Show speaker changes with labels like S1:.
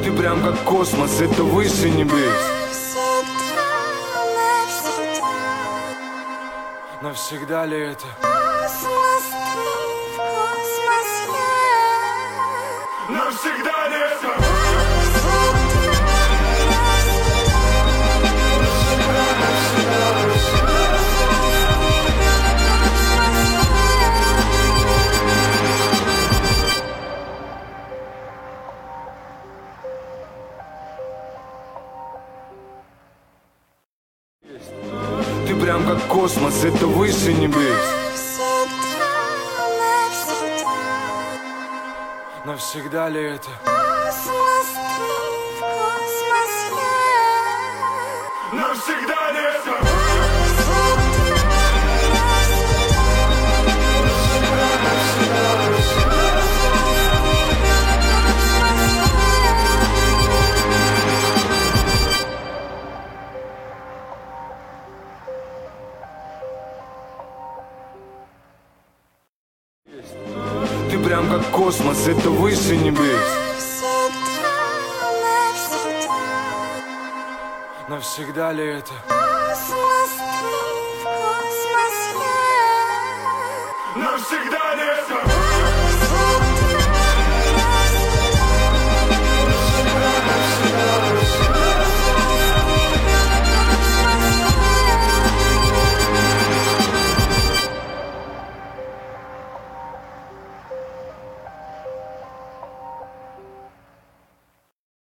S1: Ты прям как космос, это выше небес. Навсегда ли это? Навсегда ли это? Ты прям как космос, это выше небес. Навсегда ли это? Навсегда ли это? Ты прям как космос, это выше небес. Навсегда ли это? Навсегда ли это?